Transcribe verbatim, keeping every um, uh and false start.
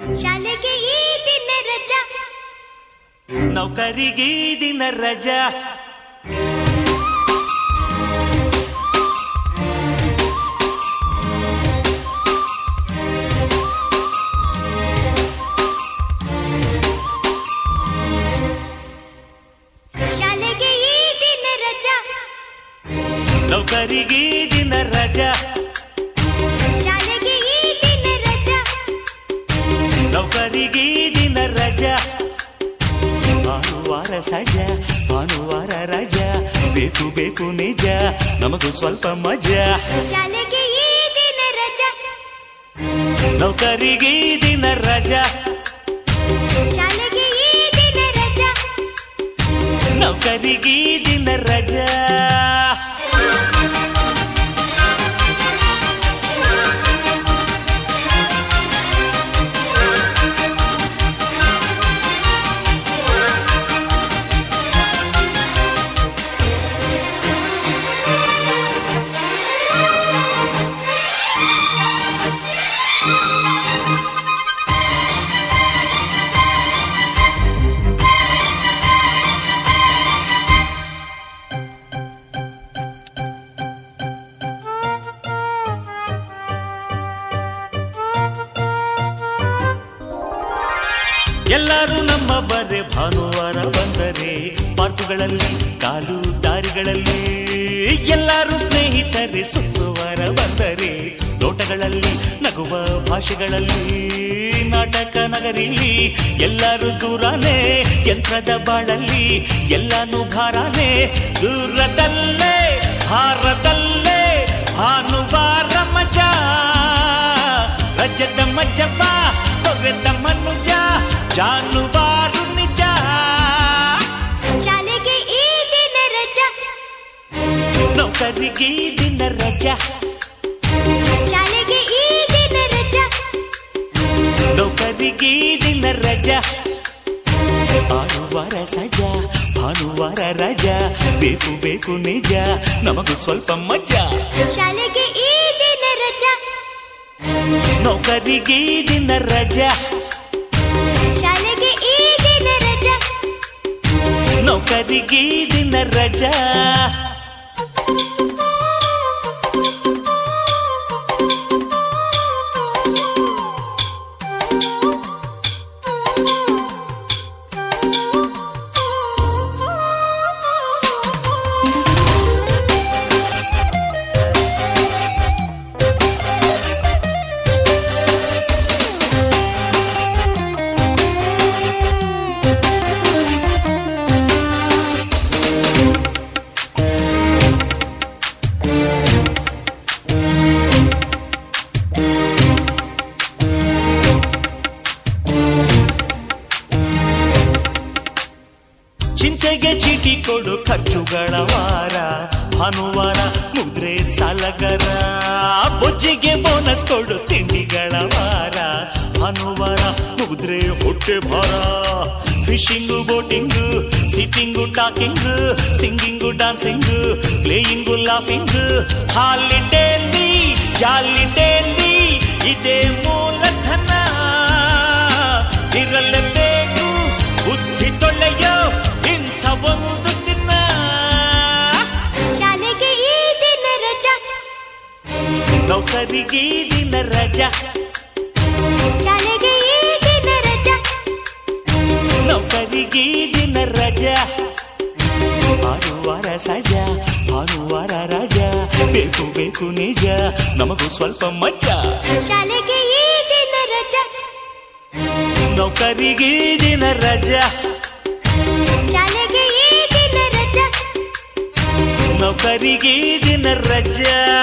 ಶಾಲೆಗೆ ಈ ದಿನ ರಜಾ, ನೌಕರಿಗೆ ಈ ದಿನ ರಜಾ. ಶಾಲೆಗೆ ಈ ದಿನ ರಜಾ, ನೌಕರಿಗೆ ಈ ದಿನ ರಜಾ. ಶಾಲೆಗೆ ಈ ದಿನ ರಜಾ, ನೌಕರಿಗೆ ಈ ದಿನ ರಜಾ. ಭಾನುವಾರ ಸಜಾ, ಭಾನುವಾರ ರಜಾ, ಬೇಕು ಬೇಕು ನಿಜ, ನಮಗೂ ಸ್ವಲ್ಪ ಮಜಾ. ಶಾಲೆಗೆ ಈ ದಿನ ರಜಾ, ನೌಕರಿಗೆ ಈ ದಿನ ರಜಾ. ಶಾಲೆಗೆ ಈ ದಿನ ರಜಾ, ನೌಕರಿಗೆ ಈ ದಿನ ರಜಾ. ಎಲ್ಲರೂ ನಮ್ಮ ಬರೆ ಭಾನುವಾರ ಬಂದರೆ ಪಾರ್ಕುಗಳಲ್ಲಿ ಕಾಲು ದಾರಿಗಳಲ್ಲಿ, ಎಲ್ಲರೂ ಸ್ನೇಹಿತರೆ ಶುಕ್ರವಾರ ಬಂದರೆ ತೋಟಗಳಲ್ಲಿ ನಗುವ ಭಾಷೆಗಳಲ್ಲಿ, ನಾಟಕ ನಗರಿಲಿ ಎಲ್ಲರೂ ದೂರನೇ, ಯಂತ್ರದ ಬಾಳಲ್ಲಿ ಎಲ್ಲಾನು ಭಾರನೇ, ದೂರದಲ್ಲೇ ಭಾರದಲ್ಲೇ ಭಾನುವಾರ ಮಜಾ, ರಜದ ಮಜ್ಜಪ್ಪ ಕೊರೆದ ಮನುಜ, ಜಾನುವಾರು ನಿಜ. ಶಾಲೆಗೆ ಈ ದಿನ ರಜಾ, ನೌಕರಿಗೆ ಈ ದಿನ ರಜಾ. ಶಾಲೆಗೆ ಈ ದಿನ ರಜಾ, ನೌಕರಿಗೆ ಈ ದಿನ ರಜಾ. ಭಾನುವಾರ ಸಜಾ, ಭಾನುವಾರ ರಜಾ, ಬೇಕು ಬೇಕು ನಿಜ, ನಮಗೂ ಸ್ವಲ್ಪ ಮಜಾ. ಶಾಲೆಗೆ ಈ ದಿನ ರಜಾ, ನೌಕರಿಗೆ ಈ ದಿನ ರಜಾ. ಶಾಲೆಗೆ ಈ ದಿನ ರಜಾ, ನೌಕರಿಗೆ ಈ ದಿನ ರಜಾ. ಚಿಂತೆಗೆ ಚೀಟಿ ಕೊಡು ಖರ್ಚುಗಳ ವಾರ, ಭಾನುವಾರ ಮುದ್ರೆ ಸಾಲಗರ, ಬೊಜ್ಜಿಗೆ ಬೋನಸ್ ಕೊಡು ತಿಂಡಿಗಳ ವಾರ, ಭಾನುವಾರ ಮುದ್ರೆ ಹೊಟ್ಟೆ ಭಾರ. Fishing boating sitting talking singing dancing playing laughing, ಹಾಲಿಡೇಲಿ ಜಾಲಿಡೇಲಿ ಇದೇ ಮೂಲಧನ, ಇರಲೇಬೇಕು ಬುದ್ಧಿ ತೊಳೆಯೋ ಇಂಥ ಒಂದು ದಿನ. ಶಾಲೆಗೆ ಈ ದಿನ ರಜಾ, ನೌಕರಿಗೆ ಈ ದಿನ ರಜಾ. ಶಾಲೆಗೆ ಈ ದಿನ ರಜಾ, ನೌಕರಿಗೆ ಈ ದಿನ ರಜಾ. ಭಾನುವಾರ ಸಜಾ, ಭಾನುವಾರ ರಜಾ, ಬೇಕು ಬೇಕು ನಿಜ, ನಮಗೂ ಸ್ವಲ್ಪ ಮಜಾ. ಶಾಲೆಗೆ ಈ ದಿನ ರಜಾ, ನೌಕರಿಗೆ ಈ ದಿನ ರಜಾ. ಶಾಲೆಗೆ ಈ ದಿನ ರಜಾ, ನೌಕರಿಗೆ ಈ ದಿನ ರಜಾ.